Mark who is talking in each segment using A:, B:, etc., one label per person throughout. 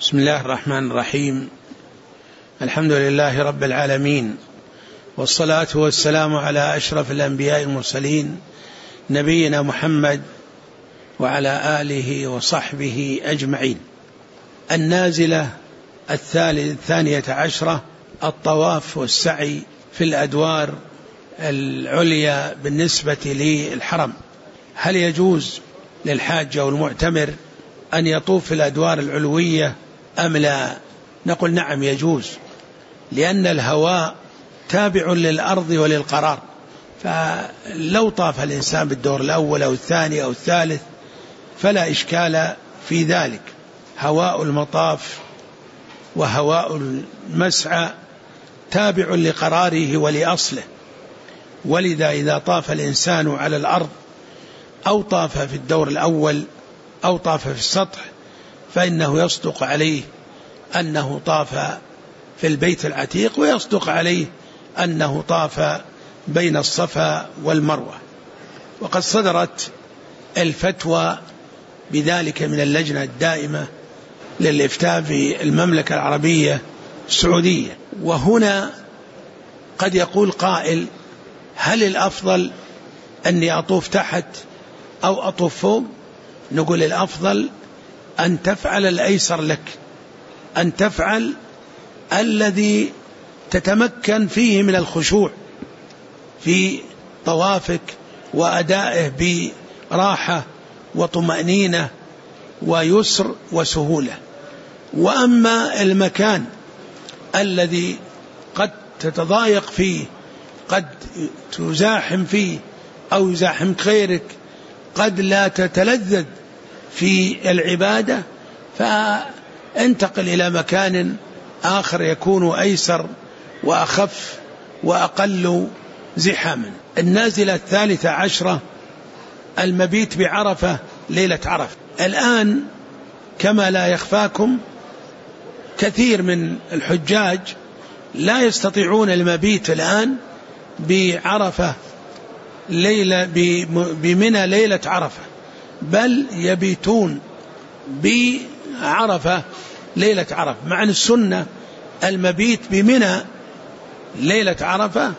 A: بسم الله الرحمن الرحيم. الحمد لله رب العالمين، والصلاة والسلام على أشرف الأنبياء المرسلين نبينا محمد وعلى آله وصحبه أجمعين. النازلة الثانية عشرة، الطواف والسعي في الأدوار العليا بالنسبة للحرم. هل يجوز للحاج أو المعتمر أن يطوف في الأدوار العلوية أم لا؟ نقول نعم يجوز، لأن الهواء تابع للأرض وللقرار، فلو طاف الإنسان بالدور الأول أو الثاني أو الثالث فلا إشكال في ذلك. هواء المطاف وهواء المسعى تابع لقراره ولأصله، ولذا إذا طاف الإنسان على الأرض أو طاف في الدور الأول أو طاف في السطح فإنه يصدق عليه أنه طاف في البيت العتيق، ويصدق عليه أنه طاف بين الصفا والمروة. وقد صدرت الفتوى بذلك من اللجنة الدائمة للإفتاء في المملكة العربية السعودية. وهنا قد يقول قائل: هل الأفضل أني أطوف تحت أو أطوف فوق؟ نقول الأفضل أن تفعل الأيسر لك، أن تفعل الذي تتمكن فيه من الخشوع في طوافك وأدائه براحة وطمأنينة ويسر وسهولة. وأما المكان الذي قد تتضايق فيه، قد تزاحم فيه أو يزاحم غيرك، قد لا تتلذذ في العبادة، فانتقل إلى مكان آخر يكون أيسر وأخف وأقل زحاما. النازلة الثالثة عشرة، المبيت بعرفة ليلة عرفة. الآن كما لا يخفاكم كثير من الحجاج لا يستطيعون المبيت الآن بعرفة بمنى ليلة عرفة، بل يبيتون بعرفة ليلة عرفة، مع السنة المبيت بمنى ليلة عرفة.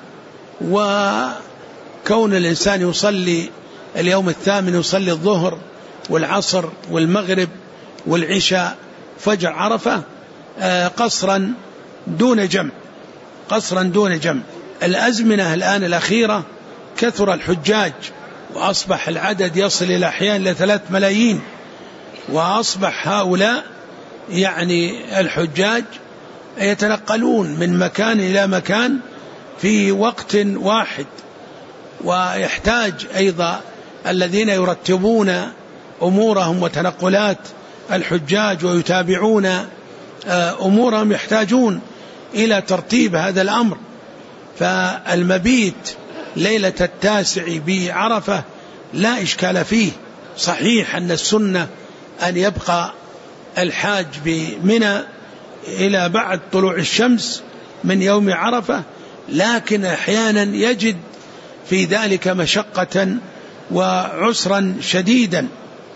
A: وكون الإنسان يصلي اليوم الثامن، يصلي الظهر والعصر والمغرب والعشاء فجر عرفة قصرا دون جمع، قصرا دون جمع. الأزمنة الآن الأخيرة كثر الحجاج، وأصبح العدد يصل إلى أحيان إلى 3 ملايين، وأصبح هؤلاء الحجاج يتنقلون من مكان إلى مكان في وقت واحد، ويحتاج أيضا الذين يرتبون أمورهم وتنقلات الحجاج ويتابعون أمورهم يحتاجون إلى ترتيب هذا الأمر. فالمبيت ليلة 9 بعرفة لا إشكال فيه. صحيح أن السنة أن يبقى الحاج بمنى إلى بعد طلوع الشمس من يوم عرفة، لكن أحيانا يجد في ذلك مشقة وعسرا شديدا،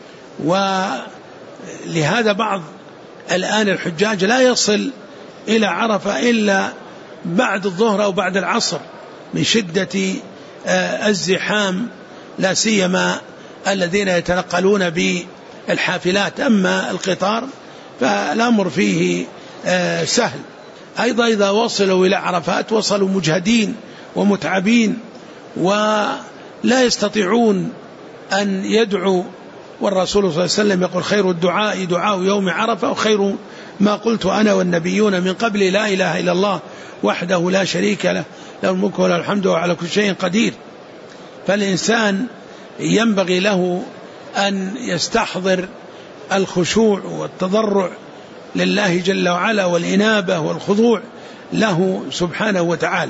A: ولهذا بعض الآن الحجاج لا يصل إلى عرفة إلا بعد الظهر أو بعد العصر من شدة الزحام، لا سيما الذين يتنقلون بالحافلات. أما القطار فالأمر فيه سهل. أيضا إذا وصلوا إلى عرفات وصلوا مجهدين ومتعبين ولا يستطيعون أن يدعوا، والرسول صلى الله عليه وسلم يقول: خير الدعاء دعاء يوم عرفة، وخير ما قلت أنا والنبيون من قبل لا إله إلا الله وحده لا شريك له، له الملك وله الحمد وعلى كل شيء قدير. فالإنسان ينبغي له أن يستحضر الخشوع والتضرع لله جل وعلا والإنابة والخضوع له سبحانه وتعالى.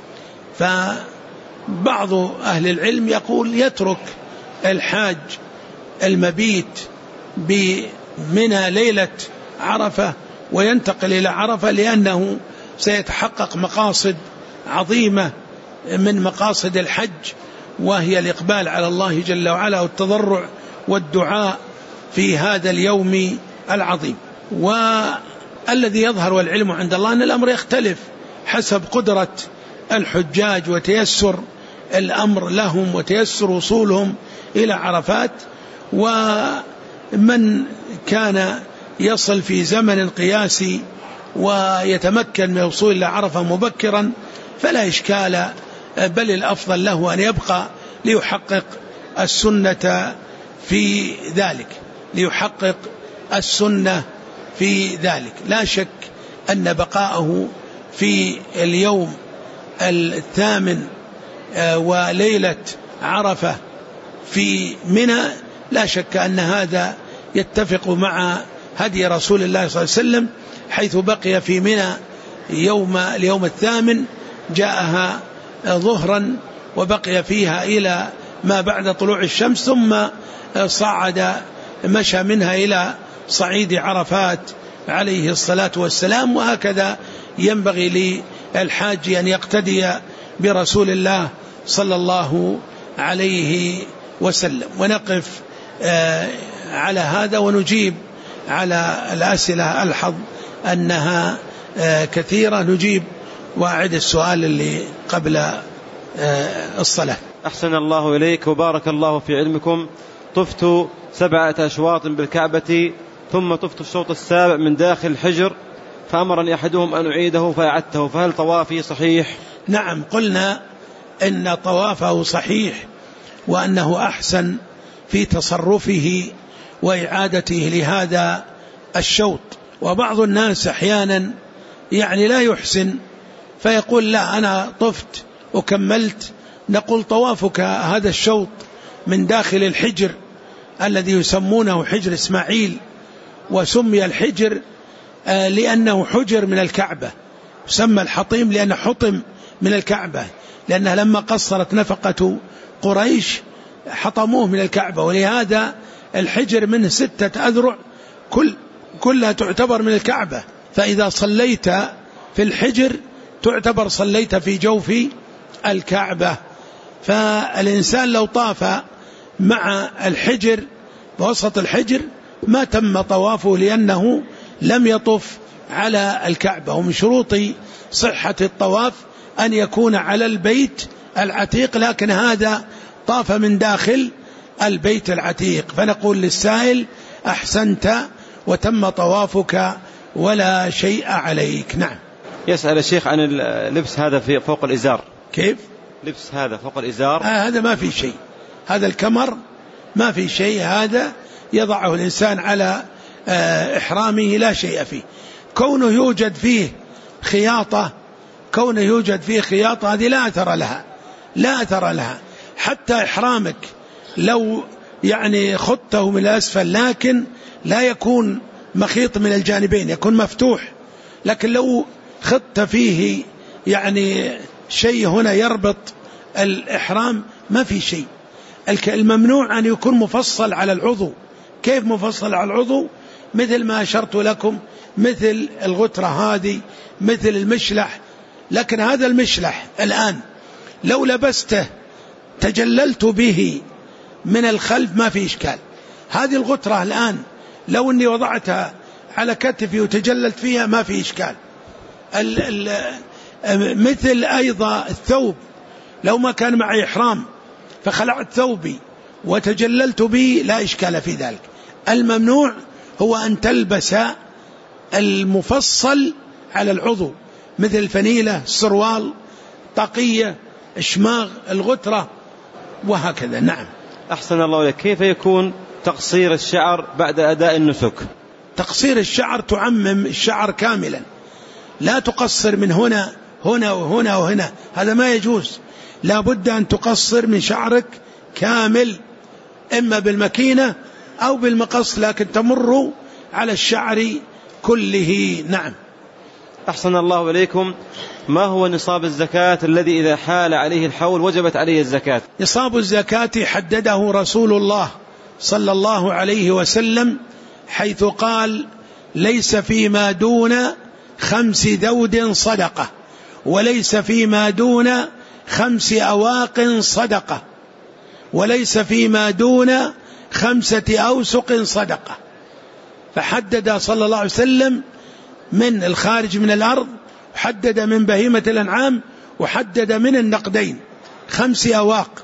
A: فبعض أهل العلم يقول يترك الحاج المبيت بمنى ليلة عرفة وينتقل إلى عرفة، لأنه سيتحقق مقاصد عظيمة من مقاصد الحج، وهي الإقبال على الله جل وعلا والتضرع والدعاء في هذا اليوم العظيم. والذي يظهر والعلم عند الله أن الأمر يختلف حسب قدرة الحجاج وتيسر الأمر لهم وتيسر وصولهم إلى عرفات. ومن كان يصل في زمن قياسي ويتمكن من الوصول إلى عرفة مبكرا فلا إشكال، بل الأفضل له أن يبقى ليحقق السنة في ذلك، ليحقق السنة في ذلك. لا شك أن بقاءه في اليوم 8 وليلة عرفة في منى لا شك أن هذا يتفق مع هدي رسول الله صلى الله عليه وسلم، حيث بقي في منى اليوم 8 جاءها ظهرا وبقي فيها إلى ما بعد طلوع الشمس، ثم صعد مشى منها إلى صعيد عرفات عليه الصلاة والسلام. وهكذا ينبغي للحاج أن يقتدي برسول الله صلى الله عليه وسلم. ونقف على هذا ونجيب على الأسئلة، ألحظ أنها كثيرة، نجيب وأعد السؤال اللي قبل الصلاة.
B: أحسن الله إليك وبارك الله في علمكم. طفت 7 أشواط بالكعبة ثم طفت الشوط السابع من داخل الحجر، فأمرني أحدهم أن أعيده فأعدته، فهل طوافي صحيح؟
A: نعم، قلنا إن طوافه صحيح وأنه أحسن في تصرفه وإعادته لهذا الشوط. وبعض الناس أحيانا لا يحسن فيقول لا أنا طفت وكملت، نقول طوافك هذا الشوط من داخل الحجر الذي يسمونه حجر إسماعيل، وسمي الحجر لأنه حجر من الكعبة، يسمى الحطيم لأنه حطم من الكعبة، لأنها لما قصرت نفقة قريش حطموه من الكعبة، ولهذا الحجر منه 6 أذرع كلها تعتبر من الكعبة، فإذا صليت في الحجر تعتبر صليت في جوف الكعبة. فالإنسان لو طاف مع الحجر بوسط الحجر ما تم طوافه لأنه لم يطف على الكعبة. ومن شروط صحة الطواف أن يكون على البيت العتيق، لكن هذا طاف من داخل البيت العتيق، فنقول للسائل أحسنت وتم طوافك ولا شيء عليك. نعم.
B: يسأل الشيخ عن اللبس هذا في فوق الإزار.
A: كيف؟
B: لبس هذا فوق الإزار.
A: هذا ما في شيء، هذا الكمر ما في شيء، هذا يضعه الإنسان على إحرامه لا شيء فيه. كونه يوجد فيه خياطة هذه لا أثر لها، حتى إحرامك لو خطه من الأسفل لكن لا يكون مخيط من الجانبين، يكون مفتوح، لكن لو خط فيه شيء هنا يربط الإحرام ما في شيء. الممنوع أن يكون مفصل على العضو. كيف مفصل على العضو؟ مثل ما أشرت لكم، مثل الغترة هذه، مثل المشلح. لكن هذا المشلح الآن لو لبسته تجللت به من الخلف ما في إشكال. هذه الغترة الآن لو أني وضعتها على كتفي وتجللت فيها ما في إشكال. مثل أيضا الثوب، لو ما كان معي إحرام فخلعت ثوبي وتجللت به لا إشكال في ذلك. الممنوع هو أن تلبس المفصل على العضو، مثل الفنيلة، السروال، طاقية، الشماغ، الغترة، وهكذا. نعم.
B: أحسن الله إليك. كيف يكون تقصير الشعر بعد أداء النسك؟
A: تقصير الشعر تعمم الشعر كاملا، لا تقصر من هنا وهنا، هذا ما يجوز. لا بد أن تقصر من شعرك كامل، إما بالمكينة أو بالمقص، لكن تمر على الشعر كله. نعم.
B: أحسن الله إليكم. ما هو نصاب الزكاة الذي إذا حال عليه الحول وجبت عليه الزكاة؟
A: نصاب الزكاة حدده رسول الله صلى الله عليه وسلم، حيث قال: ليس فيما دون 5 ذود صدقة، وليس فيما دون 5 أواق صدقة، وليس فيما دون 5 أوسق صدقة. فحدد صلى الله عليه وسلم من الخارج من الأرض، وحدد من بهيمة الأنعام، وحدد من النقدين 5 أواق.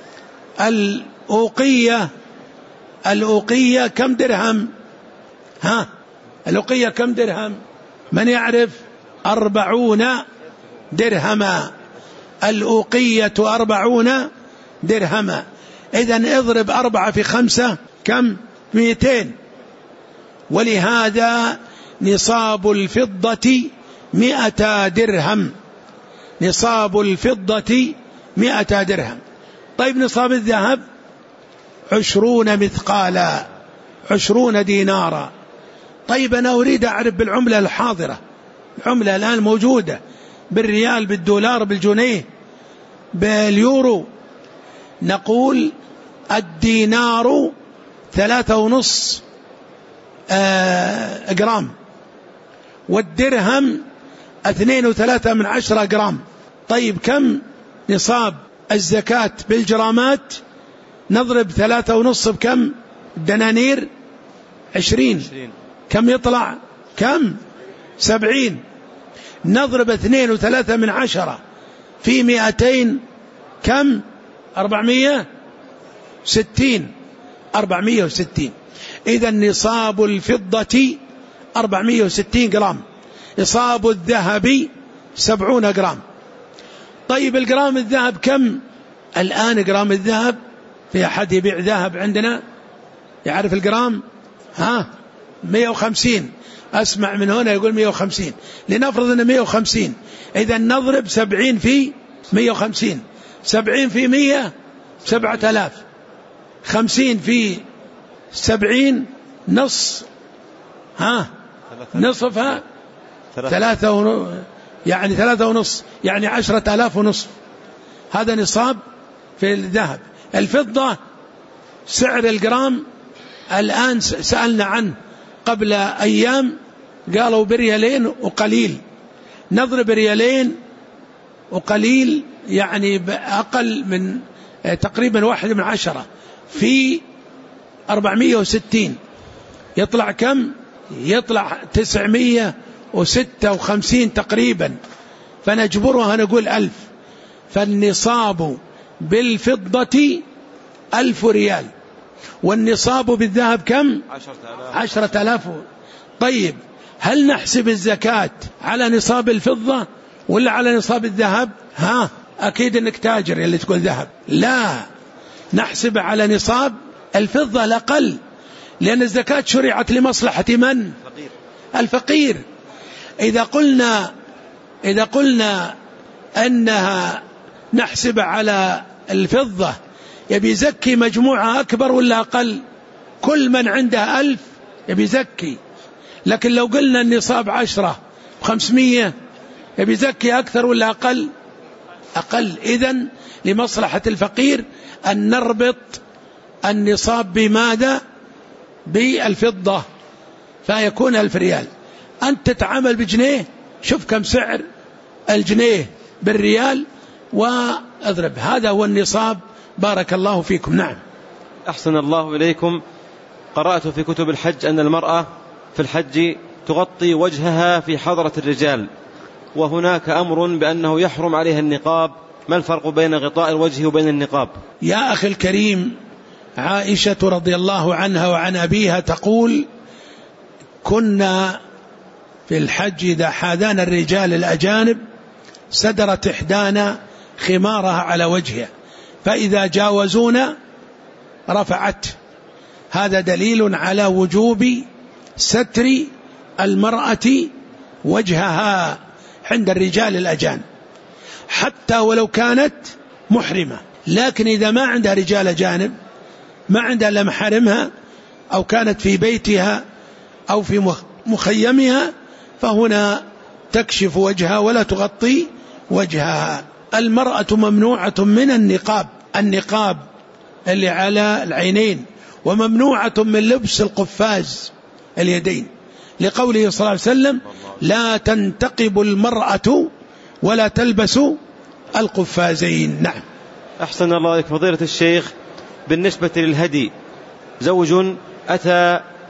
A: الأوقية كم درهم؟ الأوقية كم درهم؟ من يعرف؟ 40 درهما. الأوقية 40 درهما. إذن اضرب 4 في 5 كم؟ 200. ولهذا نصاب الفضة 100 درهم. نصاب الفضة 100 درهم. طيب نصاب الذهب 20 مثقالا، 20 دينارا. طيب أنا أريد أعرف بالعملة الحاضرة، العملة الآن موجودة، بالريال، بالدولار، بالجنيه، باليورو. نقول الدينار 3.5 جرام، والدرهم 2.3 جرام. طيب كم نصاب الزكاة بالجرامات؟ نضرب 3.5 بكم؟ الدنانير 20. كم يطلع؟ كم؟ 70. نضرب 2.3 في 200 كم؟ 460. 460. إذا نصاب الفضة 460 جرام، نصاب الذهب 70 جرام. طيب الجرام الذهب كم الآن؟ جرام الذهب، في أحد يبيع ذهب عندنا يعرف الجرام؟ 150. أسمع من هنا يقول 150. لنفرض أنه 150. إذا نضرب 70 في 150. 70 في 100 7000. 50 في 70 نص، نصفها 3 يعني 3.5 يعني 10,000 ونصف. هذا نصاب في الذهب. الفضة سعر الجرام الآن سألنا عنه قبل أيام، قالوا بريالين وقليل. نضرب ريالين وقليل يعني أقل من تقريبا 1/10 في 460 يطلع كم؟ يطلع 956 تقريبا. فنجبرها نقول 1000. فالنصاب بالفضة 1000 ريال، والنصاب بالذهب كم؟ 10,000. طيب هل نحسب الزكاة على نصاب الفضة ولا على نصاب الذهب؟ أكيد أنك تاجر اللي تقول ذهب. لا، نحسب على نصاب الفضة الأقل، لأن الزكاة شرعت لمصلحة من؟ الفقير. إذا قلنا أنها نحسب على الفضة، يبي يزكي مجموعة أكبر ولا أقل؟ كل من عنده 1000 يبي يزكي. لكن لو قلنا النصاب 10 500 يبي يزكي أكثر ولا أقل؟ أقل. إذن لمصلحة الفقير أن نربط النصاب بماذا؟ بالفضة، فيكون 1000 ريال. أنت تتعامل بجنيه، شوف كم سعر الجنيه بالريال واضرب. هذا هو النصاب. بارك الله فيكم. نعم.
B: أحسن الله إليكم. قرأت في كتب الحج أن المرأة في الحج تغطي وجهها في حضرة الرجال، وهناك أمر بأنه يحرم عليها النقاب. ما الفرق بين غطاء الوجه وبين النقاب؟
A: يا أخي الكريم، عائشة رضي الله عنها وعن أبيها تقول: كنا في الحج إذا حاذانا الرجال الأجانب سدرت إحدانا خمارها على وجهها، فإذا جاوزونا رفعت. هذا دليل على وجوب ستر المرأة وجهها عند الرجال الأجانب حتى ولو كانت محرمة. لكن إذا ما عندها رجال أجانب، ما عندها إلا محارمها، أو كانت في بيتها أو في مخيمها، فهنا تكشف وجهها ولا تغطي وجهها. المرأة ممنوعة من النقاب اللي على العينين، وممنوعة من لبس القفاز اليدين، لقوله صلى الله عليه وسلم: لا تنتقب المرأة ولا تلبس القفازين. نعم.
B: أحسن الله إليك فضيلة الشيخ. بالنسبة للهدي، زوج أتى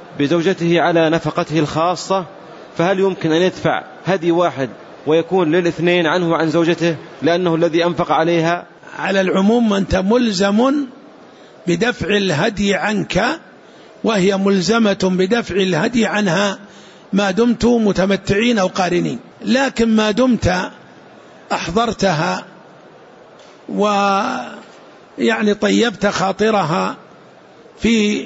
B: بزوجته على نفقته الخاصة، فهل يمكن أن يدفع هدي واحد ويكون للاثنين عنه وعن زوجته لأنه الذي أنفق عليها؟
A: على العموم أنت ملزم بدفع الهدي عنك، وهي ملزمة بدفع الهدي عنها ما دمت متمتعين أو قارنين. لكن ما دمت أحضرتها ويعني طيبت خاطرها في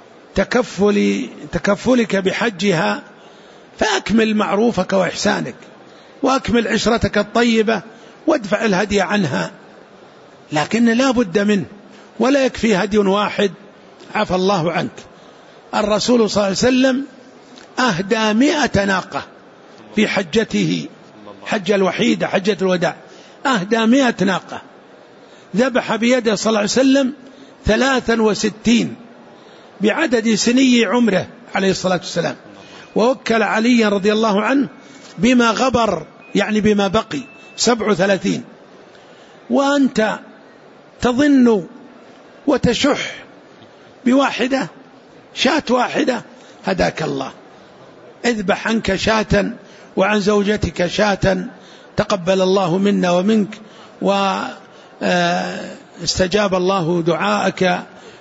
A: تكفلك بحجها، فأكمل معروفك وإحسانك وأكمل عشرتك الطيبة وادفع الهدي عنها، لكن لا بد منه، ولا يكفي هدي واحد عفى الله عنك. الرسول صلى الله عليه وسلم أهدى 100 ناقة في حجته، حج الوحيدة حجة الوداع، أهدى 100 ناقة، ذبح بيده صلى الله عليه وسلم 63 بعدد سني عمره عليه الصلاة والسلام، ووكل علي رضي الله عنه بما غبر، يعني بما بقي 37. وأنت تظن وتشح بواحدة، شاة واحدة، هداك الله، اذبح عنك شاة وعن زوجتك شاة، تقبل الله منا ومنك، واستجاب الله دعاءك،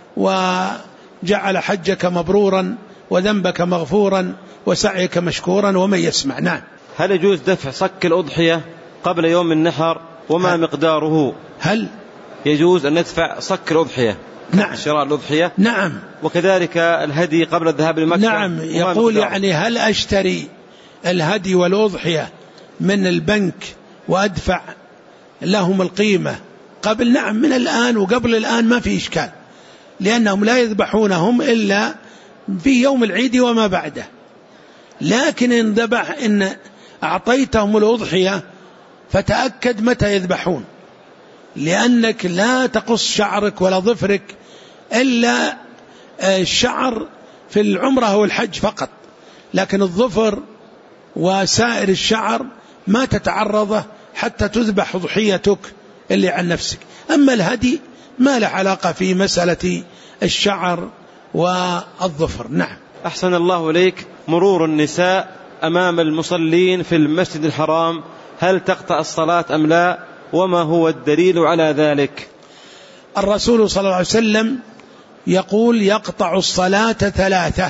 A: وجعل حجك مبرورا وذنبك مغفورا وسعيك مشكورا، ومن يسمع. نعم.
B: هل يجوز دفع صك الأضحية قبل يوم النحر؟ وما مقداره؟
A: هل
B: يجوز أن ندفع صك الأضحية؟
A: نعم.
B: شراء الأضحية؟
A: نعم.
B: وكذلك الهدي قبل الذهاب لمكة؟
A: نعم. يقول يعني هل أشتري الهدي والأضحية من البنك وأدفع لهم القيمة قبل؟ نعم، من الآن وقبل الآن ما في إشكال، لأنهم لا يذبحونهم إلا في يوم العيد وما بعده. لكن إن أعطيتهم الأضحية فتأكد متى يذبحون، لأنك لا تقص شعرك ولا ظفرك إلا الشعر في العمرة والحج فقط، لكن الظفر وسائر الشعر ما تتعرضه حتى تذبح ضحيتك اللي عن نفسك. أما الهدي ما له علاقة في مسألة الشعر والظفر. نعم.
B: أحسن الله إليك. مرور النساء أمام المصلين في المسجد الحرام هل تقطع الصلاة أم لا؟ وما هو الدليل على ذلك؟
A: الرسول صلى الله عليه وسلم يقول يقطع الصلاة 3: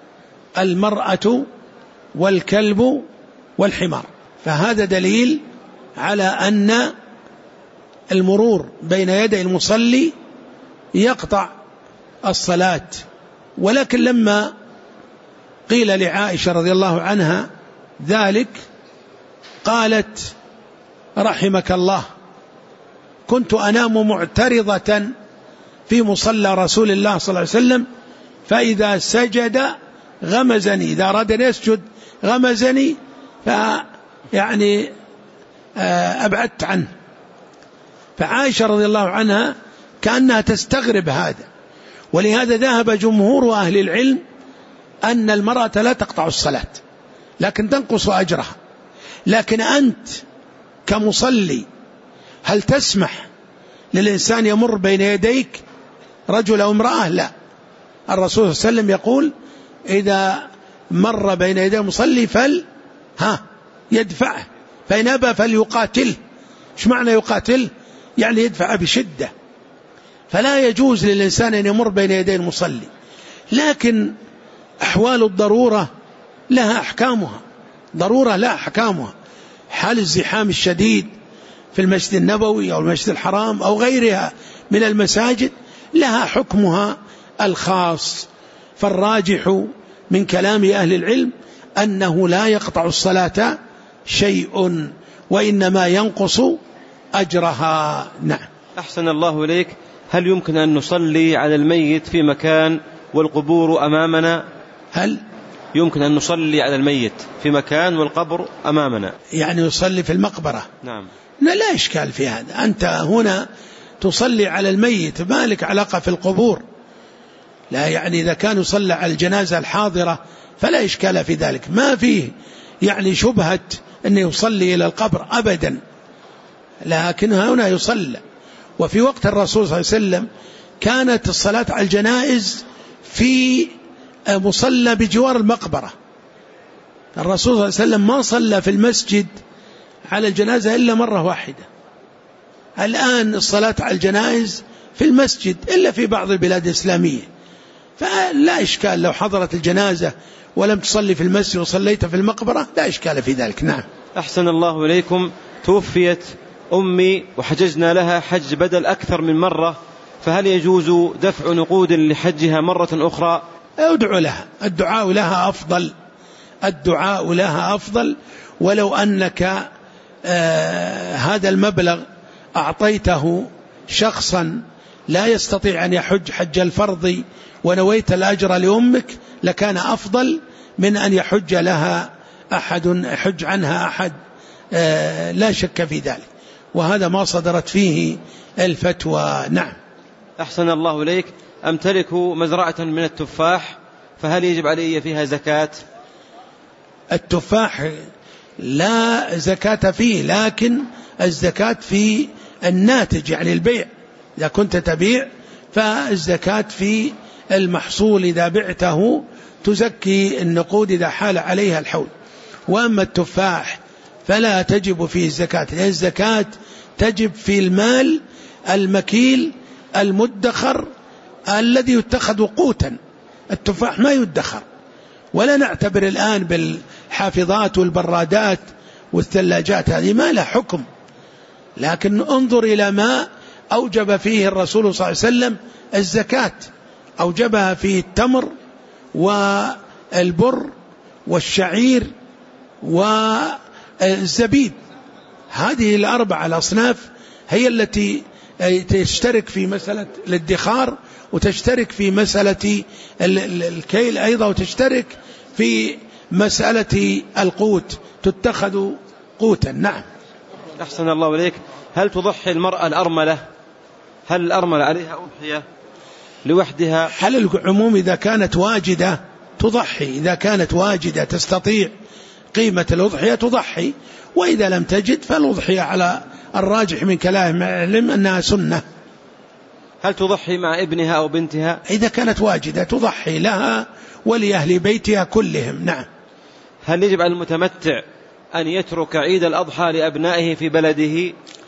A: المرأة والكلب والحمار. فهذا دليل على أن المرور بين يدي المصلي يقطع الصلاة. ولكن لما قيل لعائشة رضي الله عنها ذلك قالت رحمك الله كنت أنام معترضة في مصلى رسول الله صلى الله عليه وسلم، فإذا سجد غمزني، إذا أراد أن يسجد غمزني، فيعني أبعدت عنه. فعائشة رضي الله عنها كأنها تستغرب هذا، ولهذا ذهب جمهور أهل العلم أن المرأة لا تقطع الصلاة لكن تنقص أجرها. لكن أنت كمصلي هل تسمح للإنسان يمر بين يديك رجل أو امرأة؟ لا. الرسول صلى الله عليه وسلم يقول إذا مر بين يدي المصلي يدفعه، فإن أبى فليقاتله. إيش معنى يقاتل؟ يعني يدفع بشدة. فلا يجوز للإنسان أن يمر بين يدي المصلي. لكن أحوال الضرورة لها أحكامها، ضرورة لها أحكامها. حال الزحام الشديد في المسجد النبوي أو المسجد الحرام أو غيرها من المساجد لها حكمها الخاص. فالراجح من كلام أهل العلم أنه لا يقطع الصلاة شيء، وإنما ينقص أجرها. نعم.
B: أحسن الله إليك. هل يمكن أن نصلي على الميت في مكان والقبور أمامنا؟
A: هل
B: يمكن أن نصلي على الميت في مكان والقبر أمامنا؟
A: يعني يصلي في المقبرة؟
B: نعم.
A: لا إشكال في هذا. أنت هنا تصلي على الميت، ما لك علاقة في القبور. لا، يعني إذا كان يصلى على الجنازة الحاضرة فلا إشكال في ذلك، ما فيه يعني شبهة أن يصلي إلى القبر أبدا. لكن هنا يصلى. وفي وقت الرسول صلى الله عليه وسلم كانت الصلاة على الجنائز في مصلى بجوار المقبرة. الرسول صلى الله عليه وسلم ما صلى في المسجد على الجنازة إلا مرة واحدة. الآن الصلاة على الجنائز في المسجد إلا في بعض البلاد الإسلامية، فلا إشكال لو حضرت الجنازة ولم تصلي في المسجد وصليت في المقبرة لا إشكال في ذلك. نعم.
B: أحسن الله إليكم. توفيت أمي وحججنا لها حج بدل أكثر من مرة، فهل يجوز دفع نقود لحجها مرة أخرى؟
A: أدعو لها، الدعاء لها أفضل، الدعاء لها أفضل. ولو أنك هذا المبلغ أعطيته شخصا لا يستطيع أن يحج حج الفرض ونويت الأجر لأمك لكان أفضل من أن يحج لها أحد، يحج عنها أحد، لا شك في ذلك، وهذا ما صدرت فيه الفتوى. نعم.
B: أحسن الله إليك. أمتلك مزرعة من التفاح، فهل يجب علي فيها زكاة؟
A: التفاح لا زكاة فيه، لكن الزكاة في الناتج، يعني البيع. إذا كنت تبيع فالزكاة في المحصول، إذا بعته تزكي النقود إذا حال عليها الحول. وأما التفاح فلا تجب فيه الزكاة، لأن الزكاة تجب في المال المكيل المدخر الذي يتخذ قوتا. التفاح ما يدخر، ولا نعتبر الآن بالحافظات والبرادات والثلاجات، هذه ما لها حكم. لكن انظر إلى ما أوجب فيه الرسول صلى الله عليه وسلم الزكاة، أوجبها فيه التمر والبر والشعير والزبيب. هذه الأربع الأصناف هي التي تشترك في مسألة الادخار، وتشترك في مسألة الكيل أيضا، وتشترك في مسألة القوت، تتخذ قوتا. نعم.
B: أحسن الله إليك. هل تضحي المرأة الأرملة؟ هل الأرملة عليها أضحية لوحدها؟
A: حل العموم إذا كانت واجدة تضحي، إذا كانت واجدة تستطيع قيمة الأضحية تضحي، وإذا لم تجد فالأضحية على الراجح من كلام العلم أنها سنة.
B: هل تضحي مع ابنها أو بنتها؟
A: إذا كانت واجدة تضحي لها ولأهل بيتها كلهم. نعم.
B: هل يجب على المتمتع أن يترك عيد الأضحى لأبنائه في بلده؟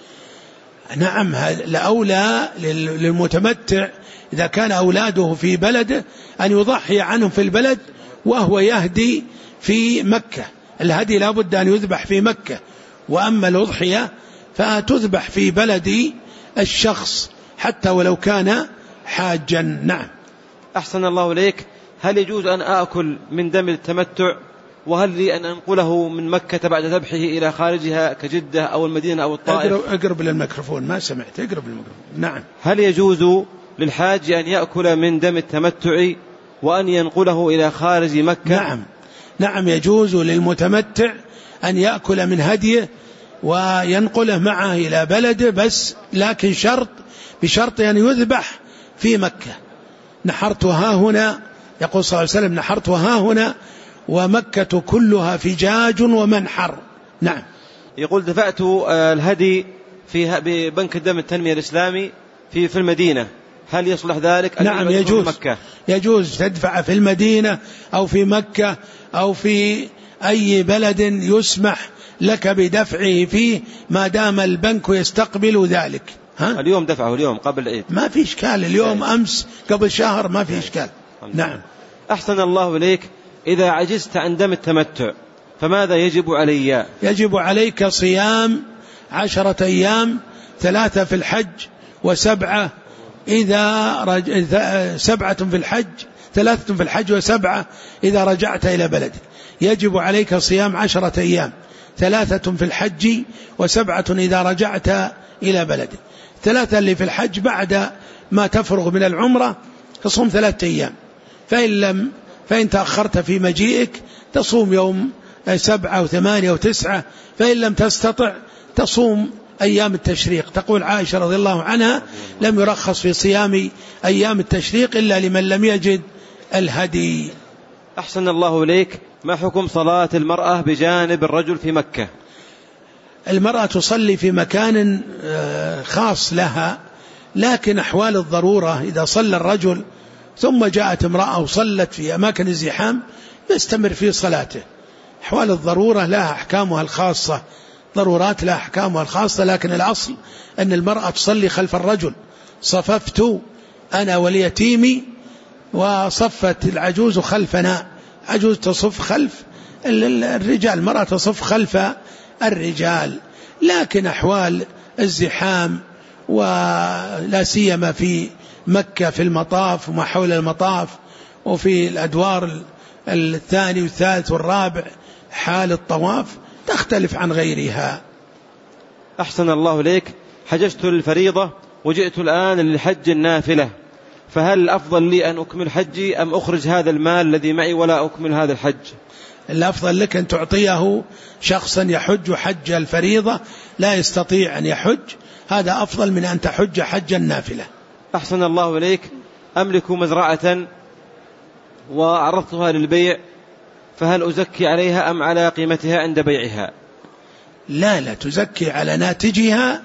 A: نعم، الأولى للمتمتع إذا كان أولاده في بلده أن يضحي عنهم في البلد وهو يهدي في مكة. الهدي لا بد أن يذبح في مكة، وأما الأضحية فتذبح في بلد الشخص حتى ولو كان حاجا. نعم.
B: أحسن الله إليك. هل يجوز أن آكل من دم التمتع، وهل لي أن أنقله من مكة بعد ذبحه إلى خارجها كجدة أو المدينة أو الطائف؟
A: أقرب للميكروفون، ما سمعت، أقرب للميكروفون. نعم.
B: هل يجوز للحاج أن يأكل من دم التمتع وأن ينقله إلى خارج مكة؟
A: نعم. نعم، يجوز للمتمتع أن يأكل من هديه وينقله معه إلى بلده، بس لكن بشرط أن يذبح في مكة. نحرتها هنا، يقول صلى الله عليه وسلم نحرتها هنا ومكة كلها فجاج ومنحر. نعم.
B: يقول دفعت الهدي في بنك الدم التنمية الإسلامي في المدينة، هل يصلح ذلك؟
A: نعم، يجوز تدفع في المدينة أو في مكة أو في أي بلد يسمح لك بدفعه فيه ما دام البنك يستقبل ذلك.
B: اليوم دفعه، اليوم قبل العيد ما
A: في إشكال، اليوم أمس قبل شهر ما في إشكال. نعم.
B: أحسن الله إليك. إذا عجزت عن دم التمتع فماذا يجب علي؟
A: يجب عليك صيام 10 أيام، 3 في الحج و7 7 في الحج، 3 في الحج و7 إذا رجعت إلى بلدك. يجب عليك صيام 10 أيام، 3 في الحج و7 إذا رجعت إلى بلدك. 3 اللي في الحج بعد ما تفرغ من العمرة تصوم 3 أيام، فإن تأخرت في مجيئك تصوم يوم 7 و8 و9، فإن لم تستطع تصوم أيام التشريق. تقول عائشة رضي الله عنها لم يرخص في صيام أيام التشريق إلا لمن لم يجد الهدي.
B: أحسن الله إليك. ما حكم صلاة المرأة بجانب الرجل في مكة؟
A: المرأة تصلي في مكان خاص لها، لكن أحوال الضرورة إذا صلى الرجل ثم جاءت امرأة وصلت في أماكن الزحام يستمر في صلاته. أحوال الضرورة لها أحكامها الخاصة، ضرورات لها أحكامها الخاصة، لكن الأصل أن المرأة تصلي خلف الرجل. صففت أنا واليتيم وصفت العجوز خلفنا، عجوز تصف خلف الرجال، المرأة تصف خلف الرجال. لكن أحوال الزحام ولا سيما في مكة في المطاف وما حول المطاف وفي الأدوار الثاني والثالث والرابع حال الطواف تختلف عن غيرها.
B: أحسن الله إليك. حججت للفريضة وجئت الآن للحج النافلة، فهل الأفضل لي أن أكمل حجي أم أخرج هذا المال الذي معي ولا أكمل هذا الحج؟
A: الأفضل لك أن تعطيه شخصا يحج حج الفريضة لا يستطيع أن يحج، هذا أفضل من أن تحج حج النافلة.
B: أحسن الله إليك. أملك مزرعة وعرضتها للبيع، فهل أزكي عليها أم على قيمتها عند بيعها؟
A: لا تزكي على ناتجها،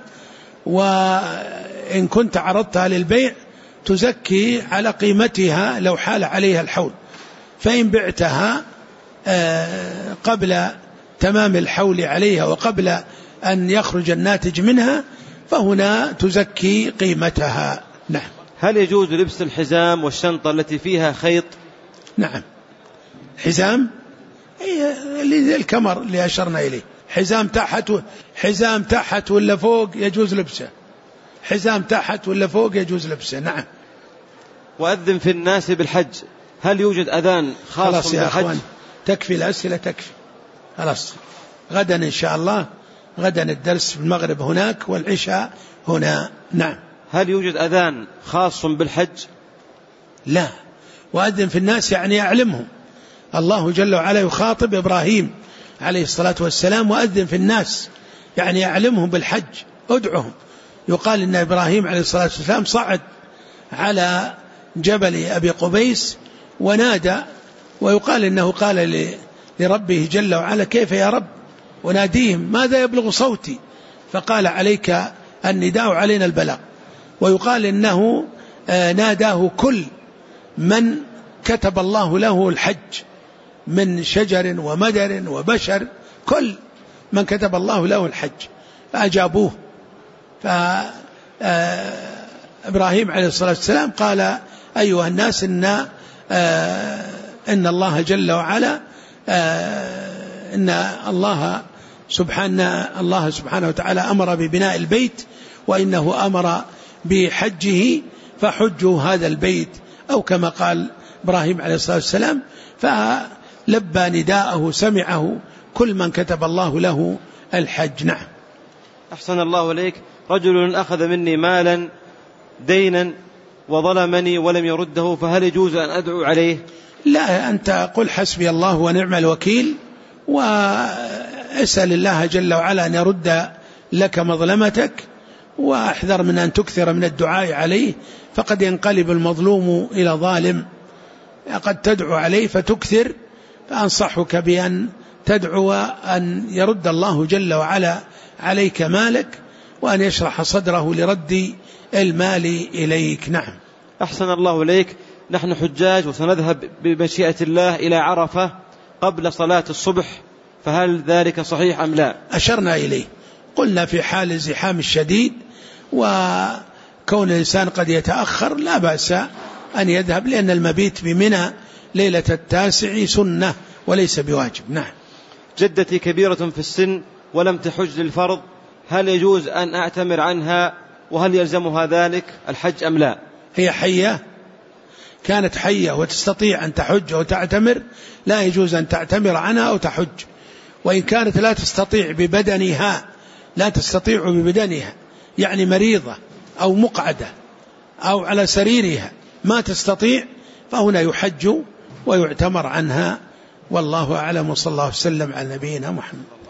A: وإن كنت عرضتها للبيع تزكي على قيمتها لو حال عليها الحول. فإن بعتها قبل تمام الحول عليها وقبل أن يخرج الناتج منها فهنا تزكي قيمتها. نعم.
B: هل يجوز لبس الحزام والشنطة التي فيها خيط؟
A: نعم. حزام اللي الكمر اللي أشرنا إليه، حزام تحت ولا فوق يجوز لبسه، حزام تحت ولا فوق يجوز لبسه. نعم.
B: وأذن في الناس بالحج، هل يوجد أذان خاص
A: خلاص يا
B: بالحج؟
A: أخوان تكفي الأسئلة، تكفي خلاص. غدا إن شاء الله، غدا الدرس في المغرب هناك والعشاء هنا. نعم.
B: هل يوجد أذان خاص بالحج؟
A: لا، وأذن في الناس يعني أعلمهم. الله جل وعلا يخاطب إبراهيم عليه الصلاة والسلام وأذن في الناس، يعني أعلمهم بالحج، أدعهم. يقال إن إبراهيم عليه الصلاة والسلام صعد على جبل أبي قبيس ونادى، ويقال إنه قال لربه جل وعلا كيف يا رب وناديهم ماذا يبلغ صوتي، فقال عليك النداء علينا البلاغ. ويقال إنه ناداه كل من كتب الله له الحج من شجر ومدر وبشر، كل من كتب الله له الحج فأجابوه. فإبراهيم عليه الصلاة والسلام قال أيها الناس إن الله جل وعلا إن الله سبحانه وتعالى أمر ببناء البيت وإنه أمر بحجه فحجوا هذا البيت، أو كما قال إبراهيم عليه الصلاة والسلام، فلبى نداءه سمعه كل من كتب الله له الحج. نعم.
B: أحسن الله إليك. رجل أخذ مني مالا دينا وظلمني ولم يرده، فهل يجوز أن أدعو عليه؟
A: لا، أنت قل حسبي الله ونعم الوكيل، واسأل الله جل وعلا أن يرد لك مظلمتك، واحذر من أن تكثر من الدعاء عليه، فقد ينقلب المظلوم إلى ظالم. قد تدعو عليه فتكثر، فأنصحك بأن تدعو أن يرد الله جل وعلا عليك مالك، وأن يشرح صدره لرد المال إليك. نعم.
B: أحسن الله إليك. نحن حجاج وسنذهب بمشيئة الله إلى عرفة قبل صلاة الصبح، فهل ذلك صحيح أم لا؟
A: أشرنا إليه، قلنا في حال الزحام الشديد وكون الإنسان قد يتأخر لا بأس أن يذهب، لأن المبيت بمنى ليلة 9 سنة وليس بواجب. نعم.
B: جدتي كبيرة في السن ولم تحج للفرض، هل يجوز أن أعتمر عنها، وهل يلزمها ذلك الحج أم لا؟
A: هي حية، كانت حية وتستطيع أن تحج أو تعتمر، لا يجوز أن تعتمر عنها أو تحج. وإن كانت لا تستطيع ببدنها، يعني مريضة أو مقعدة أو على سريرها ما تستطيع، فهنا يحج ويعتمر عنها. والله أعلم، وصلى الله وسلم على نبينا محمد.